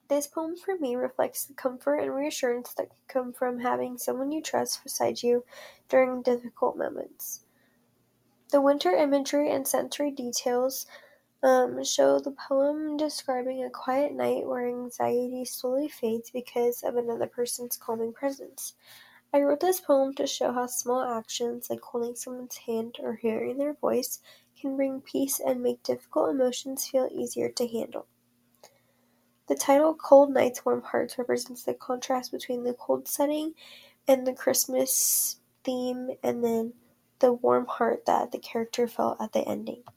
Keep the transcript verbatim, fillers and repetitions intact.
This poem for me reflects the comfort and reassurance that can come from having someone you trust beside you during difficult moments. The winter imagery and sensory details um, show the poem describing a quiet night where anxiety slowly fades because of another person's calming presence. I wrote this poem to show how small actions like holding someone's hand or hearing their voice can bring peace and make difficult emotions feel easier to handle. The title Cold Nights, Warm Hearts represents the contrast between the cold setting and the Christmas theme, and then the warm heart that the character felt at the ending.